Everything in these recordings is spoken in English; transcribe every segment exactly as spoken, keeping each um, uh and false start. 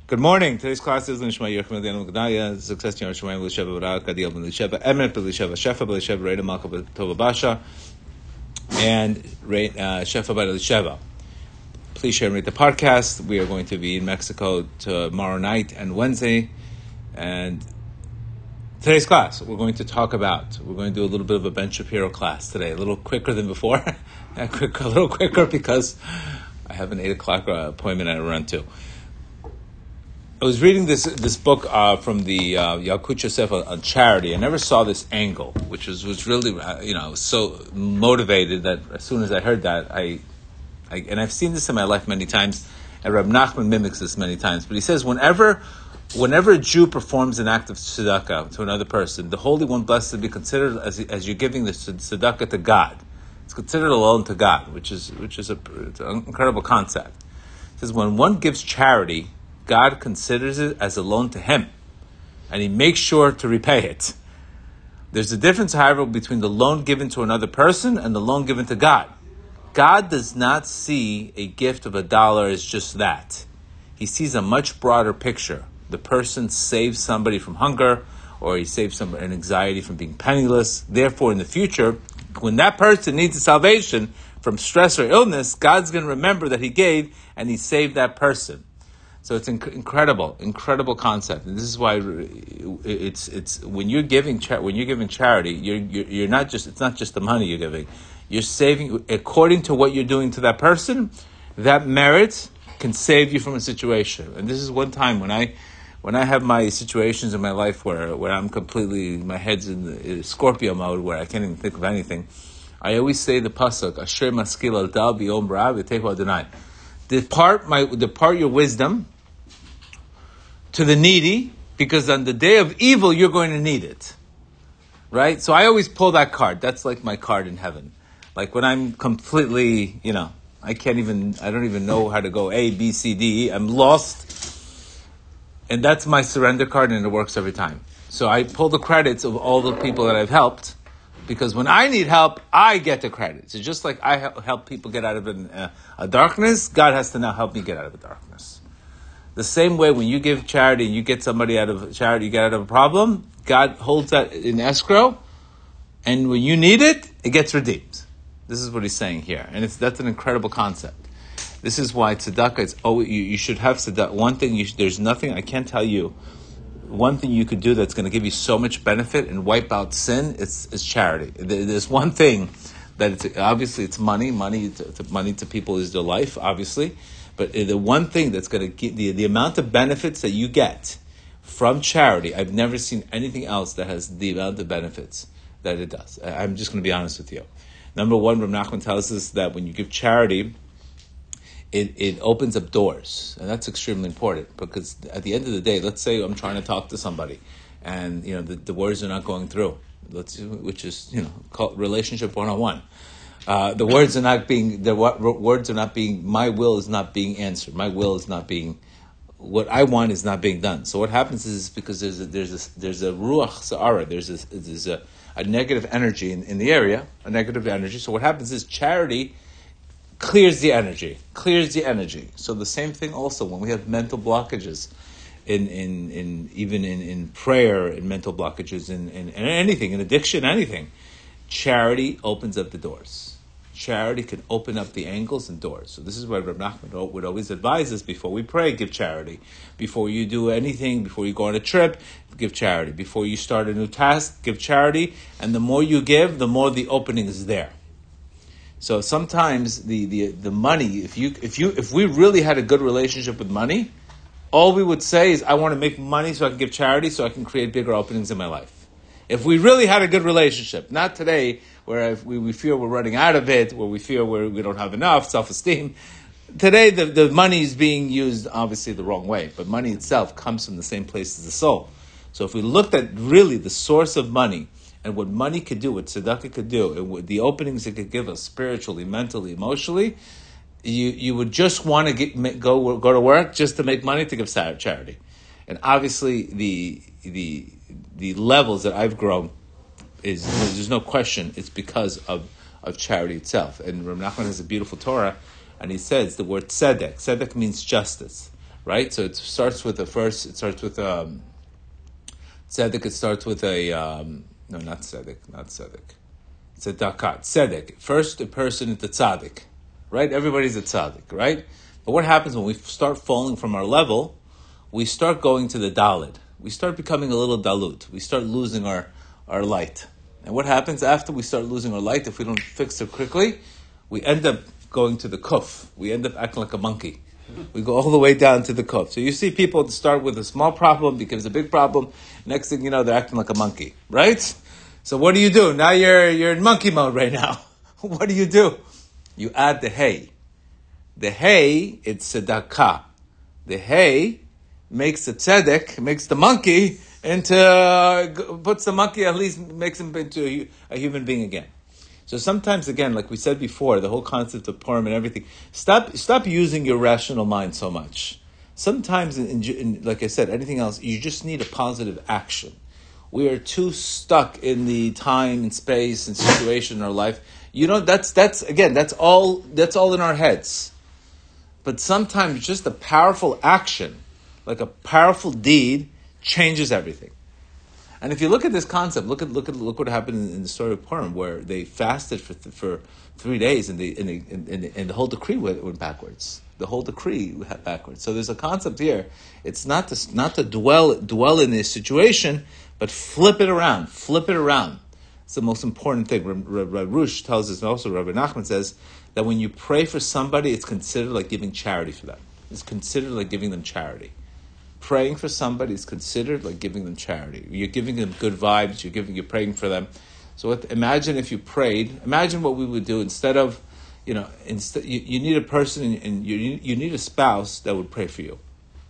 Good morning. Today's class is Nishma Yerchim Adiyanu Gdaya, Success Yom Shemayim L'Sheva Barak, Adiyel L'Sheva, Emet L'Sheva, Shefa L'Sheva, Reida Malka Tova Basha, and uh, Shefa L'Sheva. Please share and rate the podcast. We are going to be in Mexico tomorrow night and Wednesday. And today's class, we're going to talk about, we're going to do a little bit of a Ben Shapiro class today, a little quicker than before. a, quick, a little quicker because I have an eight o'clock appointment I run to. I was reading this this book uh, from the uh, Yalkut Yosef on, on charity. I never saw this angle, which was, was really, uh, you know, I was so motivated that as soon as I heard that, I, I and I've seen this in my life many times, and Reb Nachman mimics this many times, but he says whenever whenever a Jew performs an act of tzedakah to another person, the Holy One blessed to be considered as as you're giving the tzedakah to God. It's considered a loan to God, which is which is a, it's an incredible concept. He says when one gives charity, God considers it as a loan to him, and he makes sure to repay it. There's a difference, however, between the loan given to another person and the loan given to God. God does not see a gift of a dollar as just that. He sees a much broader picture. The person saves somebody from hunger, or he saves somebody an anxiety from being penniless. Therefore, in the future, when that person needs a salvation from stress or illness, God's going to remember that he gave and he saved that person. So it's inc- incredible, incredible concept, and this is why it's it's when you're giving cha- when you're giving charity, you're, you're you're not just it's not just the money you're giving, you're saving according to what you're doing to that person. That merit can save you from a situation, and this is one time when I when I have my situations in my life where where I'm completely my head's in the Scorpio mode where I can't even think of anything. I always say the pasuk Asher maskil al dal biyom rav v'tehu Adonai. Depart my depart your wisdom to the needy, because on the day of evil you're going to need it. Right? So I always pull that card. That's like my card in heaven. Like when I'm completely, you know, I can't even I don't even know how to go A, B, C, D, E. I'm lost. And that's my surrender card, and it works every time. So I pull the credits of all the people that I've helped, because when I need help, I get the credit. So just like I help people get out of an, uh, a darkness, God has to now help me get out of a darkness. The same way when you give charity and you get somebody out of charity, you get out of a problem, God holds that in escrow, and when you need it, it gets redeemed. This is what he's saying here. And it's that's an incredible concept. This is why tzedakah, it's, oh, you, you should have tzedakah. One thing, you should, there's nothing, I can't tell you, one thing you could do that's going to give you so much benefit and wipe out sin, it's, it's charity. There's one thing that it's, obviously it's money. Money to, to, money to people is their life, obviously. But the one thing that's going to get, the, the amount of benefits that you get from charity, I've never seen anything else that has the amount of benefits that it does. I'm just going to be honest with you. Number one, Reb Nachman tells us that when you give charity, It, it opens up doors, and that's extremely important, because at the end of the day, let's say I'm trying to talk to somebody, and you know the, the words are not going through. Let's, which is you know called relationship one oh one. Uh, the words are not being the words are not being. My will is not being answered. My will is not being. What I want is not being done. So what happens is because there's a, there's a, there's a ruach sa'ara. There's a there's a, a negative energy in, in the area, a negative energy. So what happens is charity clears the energy, clears the energy. So the same thing also when we have mental blockages, in in, in even in, in prayer, in mental blockages, in, in, in anything, in addiction, anything. Charity opens up the doors. Charity can open up the angles and doors. So this is why Reb Nachman would always advise us before we pray, give charity. Before you do anything, before you go on a trip, give charity. Before you start a new task, give charity. And the more you give, the more the opening is there. So sometimes the, the, the money, if you if you if we really had a good relationship with money, all we would say is, I want to make money so I can give charity, so I can create bigger openings in my life. If we really had a good relationship, not today, where we, we feel we're running out of it, where we feel we're, we don't have enough self-esteem. Today, the, the money is being used obviously the wrong way, but money itself comes from the same place as the soul. So if we looked at really the source of money, and what money could do, what tzedakah could do, and what the openings it could give us spiritually, mentally, emotionally, you you would just want to get, go go to work just to make money to give charity. And obviously, the the the levels that I've grown is there's no question it's because of, of charity itself. And Reb Nachman has a beautiful Torah, and he says the word tzedek. Tzedek means justice. right? So it starts with the first, it starts with um, tzedek, it starts with a, um, no, not tzedek, not tzedek. Tzedakah, tzedek. First, a person is the tzaddik, right? Everybody's a tzaddik, right? But what happens when we start falling from our level? We start going to the dalid. We start becoming a little dalut. We start losing our, our light. And what happens after we start losing our light, if we don't fix it quickly, we end up going to the kuf. We end up acting like a monkey. We go all the way down to the kuf. So you see people start with a small problem, becomes a big problem. Next thing you know, they're acting like a monkey, right? So what do you do? Now you're you're in monkey mode right now. What do you do? You add the hay. The hay, it's tzedakah. The hay makes the tzedek, makes the monkey into, uh, puts the monkey, at least makes him into a, a human being again. So sometimes, again, like we said before, the whole concept of Purim and everything, stop stop using your rational mind so much. Sometimes, in, in, in, like I said, anything else, you just need a positive action. We are too stuck in the time and space and situation in our life. You know, that's that's again, that's all that's all in our heads. But sometimes just a powerful action, like a powerful deed, changes everything. And if you look at this concept, look at look at look what happened in, in the story of Purim, where they fasted for th- for three days, and, they, and, they, and, and, and the whole decree went, went backwards. The whole decree went backwards. So there's a concept here. It's not to not to dwell dwell in this situation, but flip it around. Flip it around. It's the most important thing. Rabbi Rush tells us, and also Rabbi Nachman says, that when you pray for somebody, it's considered like giving charity for them. It's considered like giving them charity. Praying for somebody is considered like giving them charity. You're giving them good vibes. You're giving. You're praying for them. So what, imagine if you prayed. Imagine what we would do instead of, you know, instead you, you need a person and you you need a spouse that would pray for you.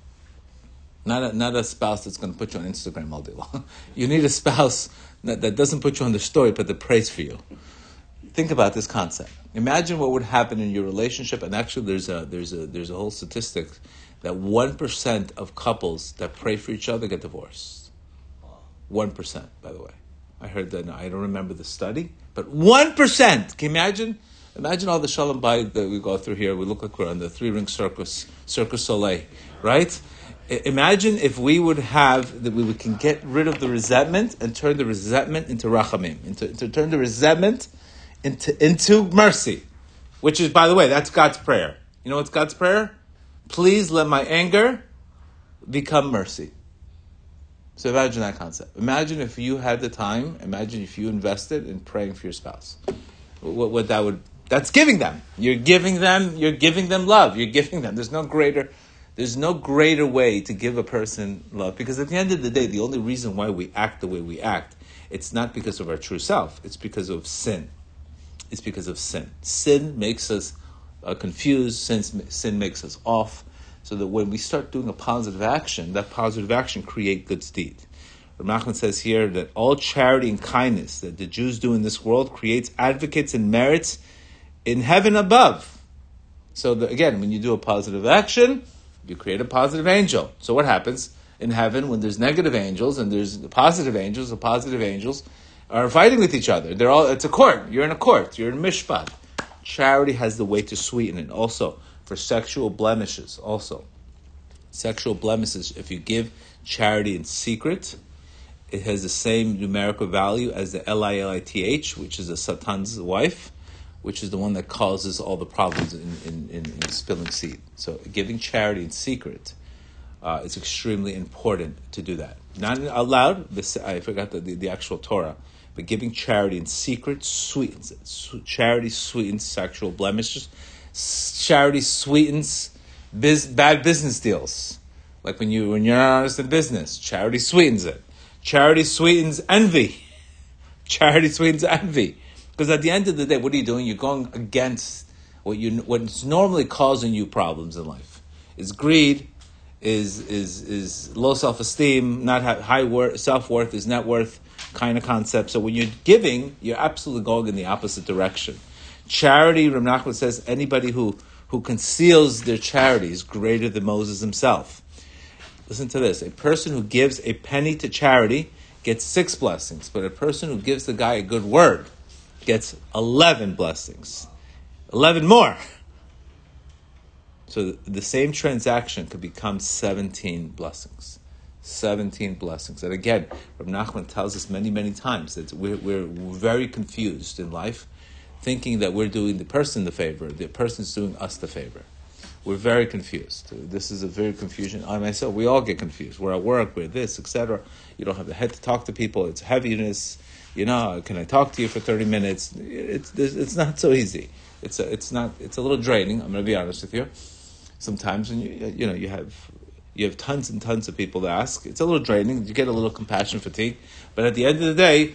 Not a, not a spouse that's going to put you on Instagram all day long. You need a spouse that, that doesn't put you on the story, but that prays for you. Think about this concept. Imagine what would happen in your relationship. And actually, there's a there's a there's a whole statistic that one percent of couples that pray for each other get divorced. One percent, by the way. I heard that. Now, I don't remember the study, but one percent. Can you imagine? Imagine all the shalom bayit that we go through here. We look like we're on the three ring circus, Circus Soleil, right? Imagine if we would have, that we would, can get rid of the resentment and turn the resentment into rachamim, into, to turn the resentment into, into mercy, which is, by the way, that's God's prayer. You know what's God's prayer? Please let my anger become mercy. So imagine that concept. Imagine if you had the time, imagine if you invested in praying for your spouse. What, what that would, that's giving them. You're giving them, you're giving them love. You're giving them. There's no greater There's no greater way to give a person love, because at the end of the day, the only reason why we act the way we act, it's not because of our true self. It's because of sin. It's because of sin. Sin makes us uh, confused. Sin, sin makes us off. So that when we start doing a positive action, that positive action creates good deed. Rav Nachman says here that all charity and kindness that the Jews do in this world creates advocates and merits in heaven above. So the, again, when you do a positive action, you create a positive angel. So what happens in heaven when there's negative angels and there's positive angels? The positive angels are fighting with each other. They're all. It's a court. You're in a court. You're in mishpat. Charity has the way to sweeten it. Also for sexual blemishes. Also, sexual blemishes. If you give charity in secret, it has the same numerical value as the L I L I T H, which is the Satan's wife, which is the one that causes all the problems in, in, in, in spilling seed. So giving charity in secret uh, is extremely important to do that. Not out loud, I forgot the, the, the actual Torah, but giving charity in secret sweetens it. Charity sweetens sexual blemishes. Charity sweetens biz, bad business deals. Like when, you, when you're not honest in business, charity sweetens it. Charity sweetens envy. Charity sweetens envy. Because at the end of the day, what are you doing? You're going against what you what's normally causing you problems in life. Is greed, is is is low self-esteem, not high worth, self-worth, is net worth kind of concept. So when you're giving, you're absolutely going in the opposite direction. Charity, Rav Nachman says, anybody who, who conceals their charity is greater than Moses himself. Listen to this. A person who gives a penny to charity gets six blessings, but a person who gives the guy a good word gets eleven blessings. eleven more. So the same transaction could become seventeen blessings. seventeen blessings. And again, Rabbi Nachman tells us many, many times that we're, we're very confused in life, thinking that we're doing the person the favor, the person's doing us the favor. We're very confused. This is a very confusion. I myself, we all get confused. We're at work, we're this, et cetera. You don't have the head to talk to people. It's heaviness. You know, can I talk to you for thirty minutes? It's it's not so easy. It's a, it's not. It's a little draining. I'm going to be honest with you. Sometimes, when you you know you have you have tons and tons of people to ask. It's a little draining. You get a little compassion fatigue. But at the end of the day,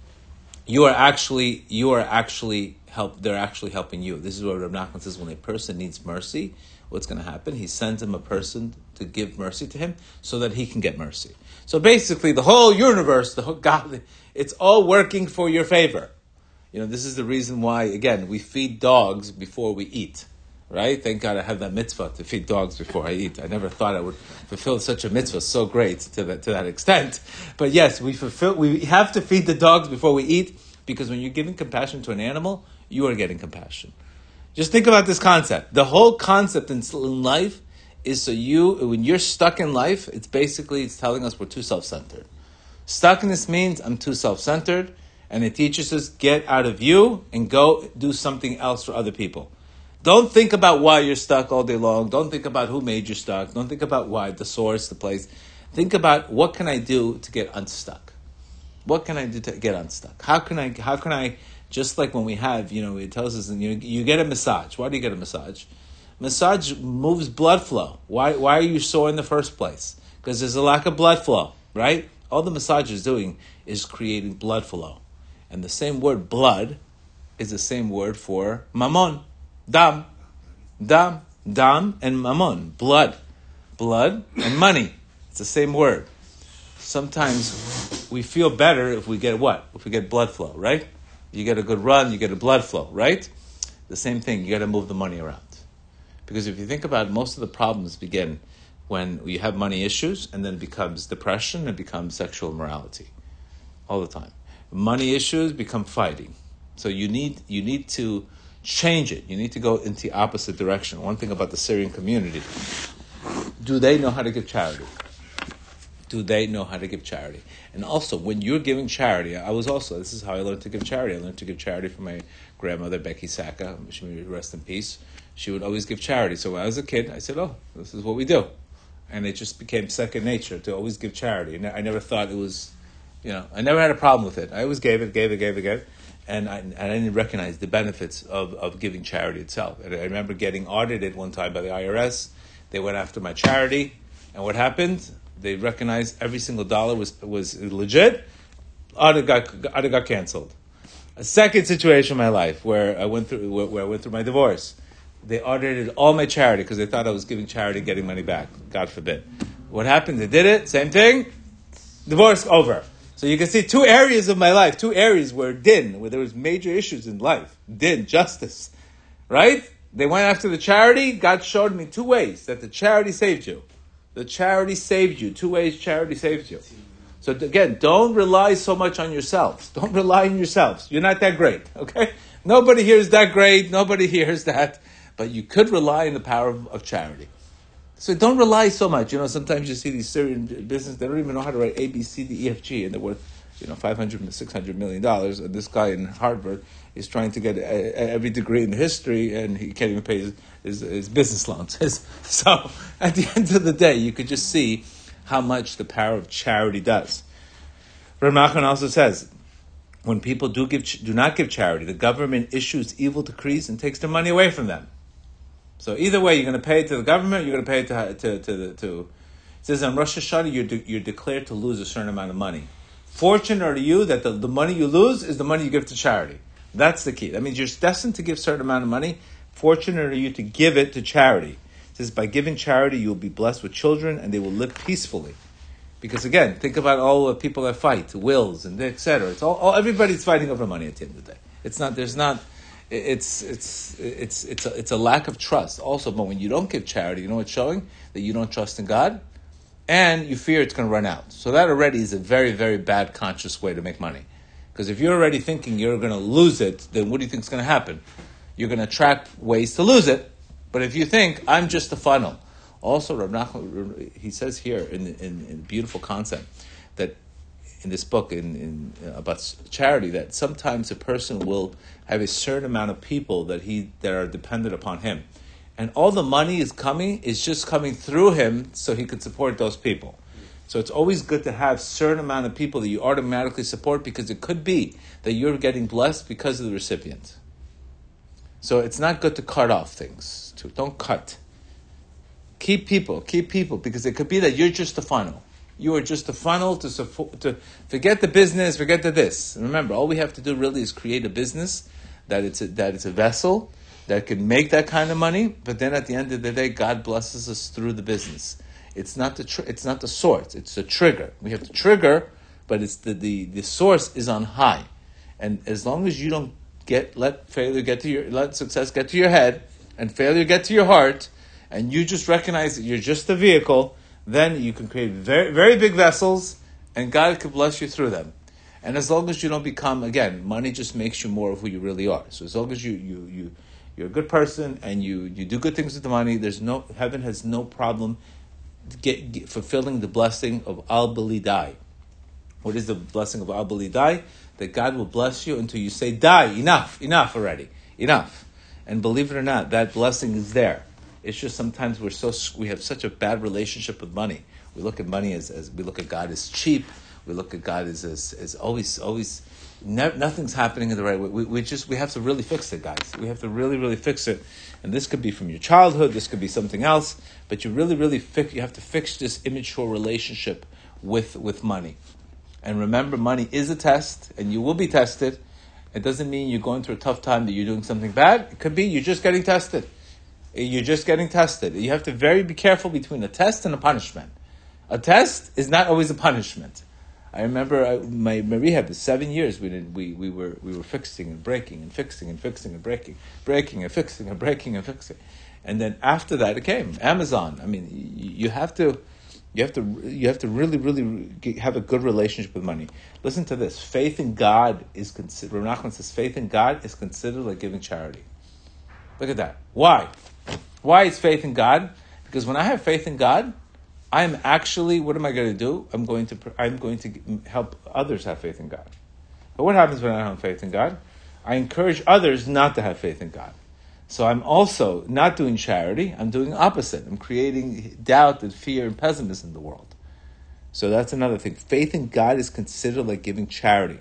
you are actually you are actually help. They're actually helping you. This is what Rabbi Nachman says: when a person needs mercy, what's going to happen? He sends him a person to give mercy to him, so that he can get mercy. So basically, the whole universe, the whole God, it's all working for your favor. You know, this is the reason why, again, we feed dogs before we eat. Right? Thank God I have that mitzvah to feed dogs before I eat. I never thought I would fulfill such a mitzvah so great to that to that extent. But yes, we fulfill. We have to feed the dogs before we eat, because when you're giving compassion to an animal, you are getting compassion. Just think about this concept. The whole concept in life is so you, when you're stuck in life, it's basically, it's telling us we're too self-centered. Stuckness means I'm too self-centered, and it teaches us get out of you and go do something else for other people. Don't think about why you're stuck all day long. Don't think about who made you stuck. Don't think about why, the source, the place. Think about what can I do to get unstuck? What can I do to get unstuck? How can I, how can I, just like when we have, you know, it tells us, you know, you get a massage. Why do you get a massage? Massage moves blood flow. Why, why are you sore in the first place? Because there's a lack of blood flow, right? All the massage is doing is creating blood flow. And the same word blood is the same word for mammon. Dam, dam, dam, and mammon, blood, blood and money. It's the same word. Sometimes we feel better if we get what? If we get blood flow, right? You get a good run, you get a blood flow, right? The same thing, you got to move the money around. Because if you think about it, most of the problems begin when you have money issues, and then it becomes depression, it becomes sexual immorality, all the time. Money issues become fighting. So you need you need to change it. You need to go into the opposite direction. One thing about the Syrian community, do they know how to give charity? Do they know how to give charity? And also, when you're giving charity, I was also, this is how I learned to give charity. I learned to give charity from my grandmother, Becky Saka, she may rest in peace. She would always give charity. So when I was a kid, I said, oh, this is what we do. And it just became second nature to always give charity. And I never thought it was, you know, I never had a problem with it. I always gave it, gave it, gave it, gave it. And I, and I didn't recognize the benefits of, of giving charity itself. And I remember getting audited one time by the I R S. They went after my charity. And what happened? They recognized every single dollar was was legit. Audit got, audit got canceled. A second situation in my life where I went through where, where I went through my divorce. They audited all my charity because they thought I was giving charity and getting money back. God forbid. What happened? They did it. Same thing. Divorce over. So you can see two areas of my life, two areas where din, where there was major issues in life. Din, justice. Right? They went after the charity. God showed me two ways that the charity saved you. The charity saved you. Two ways charity saved you. So again, don't rely so much on yourselves. Don't rely on yourselves. You're not that great, okay? Nobody here is that great. Nobody here is that. But you could rely on the power of, of charity. So don't rely so much. You know, sometimes you see these Syrian business, they don't even know how to write A, B, C, D, E, F, G, and they're worth, you know, five hundred, six hundred million dollars. And this guy in Harvard is trying to get a, a, every degree in history, and he can't even pay his, his, his business loans. So at the end of the day, you could just see how much the power of charity does. Rabbi Nachman also says, when people do give, do not give charity, the government issues evil decrees and takes their money away from them. So either way, you're going to pay it to the government, you're going to pay it to to to. the to it says on Rosh Hashanah, you're de, you're declared to lose a certain amount of money. Fortunate are you that the, the money you lose is the money you give to charity. That's the key. That means you're destined to give a certain amount of money. Fortunate are you to give it to charity. It says by giving charity, you will be blessed with children, and they will live peacefully. Because again, think about all the people that fight, wills and et cetera. It's all, all everybody's fighting over money at the end of the day. It's not. There's not. It's it's it's it's a, it's a lack of trust. Also, but when you don't give charity, you know what's showing? That you don't trust in God, and you fear it's going to run out. So that already is a very, very bad conscious way to make money. Because if you're already thinking you're going to lose it, then what do you think is going to happen? You're going to attract ways to lose it. But if you think, I'm just a funnel, also Rav Nachman, he says here in, in, in a beautiful concept that in this book in, in uh, about charity, that sometimes a person will have a certain amount of people that he that are dependent upon him, and all the money is coming is just coming through him so he could support those people. So it's always good to have a certain amount of people that you automatically support, because it could be that you're getting blessed because of the recipient. So it's not good to cut off things. Too. Don't cut. Keep people, keep people, because it could be that you're just a funnel. You are just a funnel to support, to forget the business, forget the this. And remember, all we have to do really is create a business that it's a, that it's a vessel that can make that kind of money. But then at the end of the day, God blesses us through the business. It's not the tr- it's not the source. It's the trigger. We have to trigger, but it's the, the the source is on high. And as long as you don't get let failure get to your let success get to your head and failure get to your heart, and you just recognize that you're just a vehicle, then you can create very very big vessels, and God can bless you through them. And as long as you don't become, again, money just makes you more of who you really are. So as long as you you you you're a good person and you you do good things with the money, there's no heaven has no problem Get, get, fulfilling the blessing of Al Balidai. What is the blessing of Al Balidai? That God will bless you until you say, die, enough, enough already, enough. And believe it or not, that blessing is there. It's just sometimes we're so we have such a bad relationship with money. We look at money as, as we look at God as cheap. We look at God as as, as always always ne- nothing's happening in the right way. We, we just we have to really fix it, guys. We have to really really fix it. And this could be from your childhood. This could be something else. But you really really fix. You have to fix this immature relationship with with money. And remember, money is a test, and you will be tested. It doesn't mean you're going through a tough time that you're doing something bad. It could be you're just getting tested. You're just getting tested. You have to very be careful between a test and a punishment. A test is not always a punishment. I remember I, my, my rehab is seven years. We did we we were we were fixing and breaking and fixing and fixing and breaking, breaking and fixing and breaking and fixing, and then after that it came Amazon. I mean, you, you have to, you have to, you have to really really have a good relationship with money. Listen to this: faith in God is considered. Rav Nachman says faith in God is considered like giving charity. Look at that. Why? Why is faith in God? Because when I have faith in God, I'm actually, what am I going to do? I'm going to I'm going to help others have faith in God. But what happens when I don't have faith in God? I encourage others not to have faith in God. So I'm also not doing charity. I'm doing the opposite. I'm creating doubt and fear and pessimism in the world. So that's another thing. Faith in God is considered like giving charity.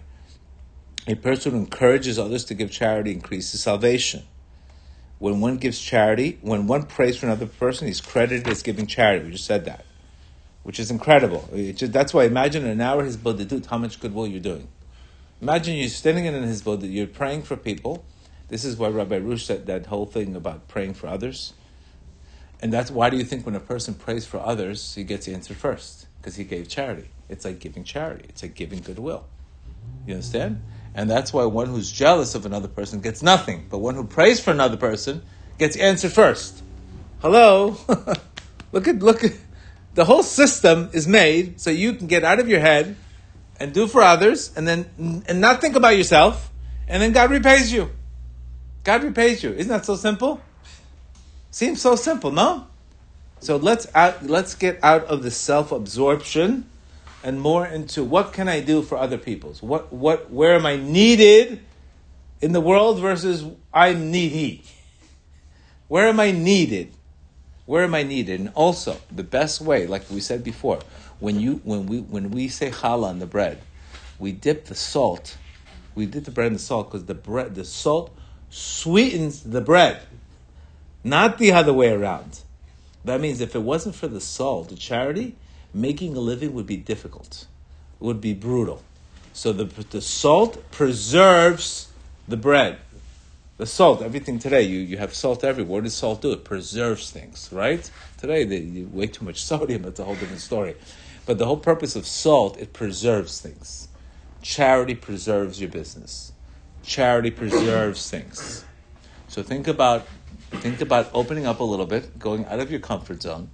A person who encourages others to give charity increases salvation. When one gives charity, when one prays for another person, he's credited as giving charity. We just said that, which is incredible. Just, that's why imagine an hour his bodhidut, how much goodwill you're doing. Imagine you're standing in his bodhidut, you're praying for people. This is why Rabbi Rush said that whole thing about praying for others. And that's why do you think when a person prays for others, he gets answered first? Because he gave charity. It's like giving charity. It's like giving goodwill. You understand? And that's why one who's jealous of another person gets nothing. But one who prays for another person gets answered first. Hello? look at, look at, the whole system is made so you can get out of your head and do for others and then, and not think about yourself. And then God repays you. God repays you. Isn't that so simple? Seems so simple, no? So let's out, let's get out of the self-absorption and more into what can I do for other people? What, what, where am I needed in the world versus I'm needy? Where am I needed? Where am I needed? And also, the best way, like we said before, when you when we when we say challah on the bread, we dip the salt. We dip the bread in the salt because the bread, the salt sweetens the bread, not the other way around. That means if it wasn't for the salt, the charity, making a living would be difficult. It would be brutal. So the the salt preserves the bread. The salt, everything today, you, you have salt everywhere. What does salt do? It preserves things, right? Today, they you way too much sodium. That's a whole different story. But the whole purpose of salt, it preserves things. Charity preserves your business. Charity preserves things. So think about think about opening up a little bit, going out of your comfort zone.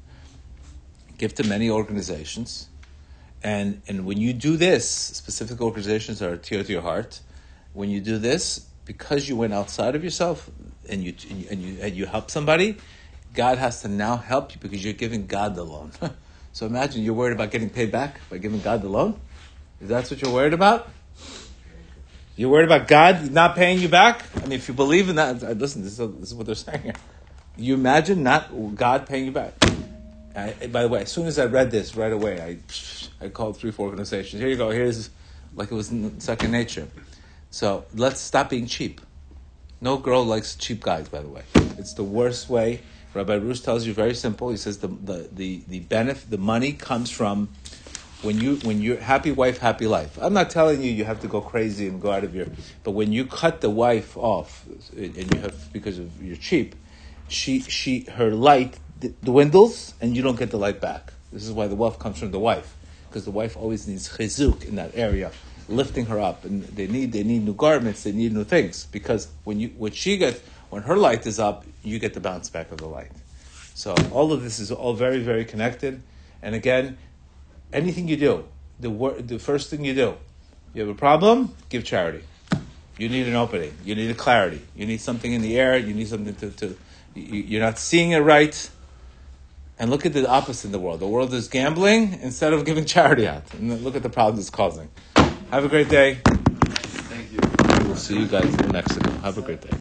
Give to many organizations. And, and when you do this, specific organizations are dear to your heart. When you do this, because you went outside of yourself and you and you and you, and you help somebody, God has to now help you because you're giving God the loan. So imagine you're worried about getting paid back by giving God the loan. Is that what you're worried about? You're worried about God not paying you back? I mean, if you believe in that, listen, this is, this is what they're saying here. You imagine not God paying you back. I, by the way, as soon as I read this, right away, I I called three, four organizations. Here you go. Here's, like it was second nature. So let's stop being cheap. No girl likes cheap guys, by the way. It's the worst way. Rabbi Rus tells you very simple. He says the the the, the benefit, the money comes from when you when you're happy wife, happy life. I'm not telling you you have to go crazy and go out of your. But when you cut the wife off, and you have because of you're cheap, she she her light dwindles and you don't get the light back. This is why the wealth comes from the wife, because the wife always needs chizuk in that area, lifting her up, and they need they need new garments, they need new things, because when you when she gets when her light is up, you get the bounce back of the light. So all of this is all very very connected. And again, anything you do, the wor- the first thing you do, you have a problem, give charity. You need an opening, you need a clarity, you need something in the air, you need something to to you, you're not seeing it right. And look at the opposite in the world. The world is gambling instead of giving charity out. And look at the problems it's causing. Have a great day. Thank you. We'll see you guys in Mexico. Have a great day.